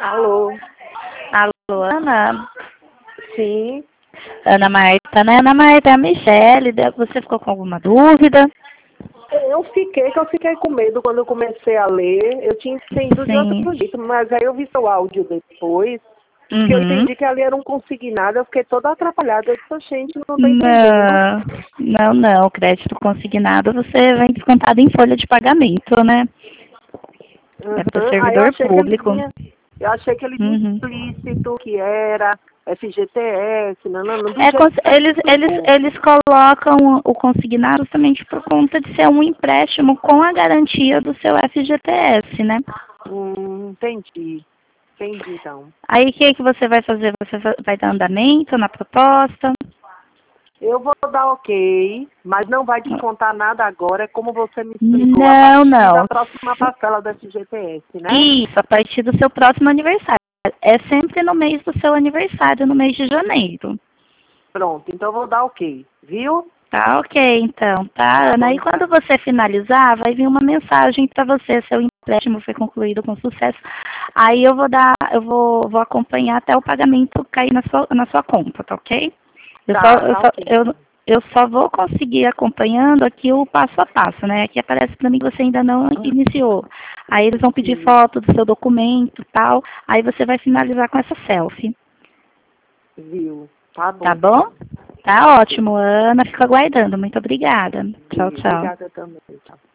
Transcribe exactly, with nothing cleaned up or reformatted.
Alô? Alô, Ana? Sim. Ana Marta, né? Ana Marta, é a Michele. Você ficou com alguma dúvida? Eu fiquei, que eu fiquei com medo quando eu comecei a ler. Eu tinha entendido de Sim. outro jeito, mas aí eu vi seu áudio depois, que eu Uhum. entendi que ali era um consignado, eu fiquei toda atrapalhada. Eu disse, gente, não tô entendendo. Não, não, não. Crédito consignado você vem descontado em folha de pagamento, né? É para Uhum. Aí eu servidor achei que ele público. vinha, eu achei que ele vinha Uhum. explícito, que era F G T S, não, não, não, do É, jeito cons- que você me eles, eles, explicou. eles colocam o consignado justamente por conta de ser um empréstimo com a garantia do seu F G T S, né? Hum, entendi. Entendi, então. Aí o que, que você vai fazer? Você va- vai dar andamento na proposta? Eu vou dar ok, mas não vai descontar nada agora, é como você me explicou, a Não, partir da não. próxima parcela do F G T S, né? Isso, a partir do seu próximo aniversário. É sempre no mês do seu aniversário, no mês de janeiro. Pronto, então eu vou dar ok, viu? Tá ok, então, tá, Tá Ana? bom, E quando então. você finalizar, vai vir uma mensagem para você, seu empréstimo foi concluído com sucesso. Aí eu vou dar, eu vou, vou acompanhar até o pagamento cair na sua, na sua conta, tá ok? Eu só, Tá, eu tá só, ok, eu, então. eu só vou conseguir acompanhando aqui o passo a passo, né? Aqui aparece para mim que você ainda não iniciou. Aí eles vão pedir Sim, foto do seu documento, tal. Aí você vai finalizar com essa selfie, viu? Tá tá bom, bom? então. Tá Tá ok. ótimo, Ana. Fico aguardando. Muito obrigada. Tchau, Viu? tchau. Obrigada também, tchau.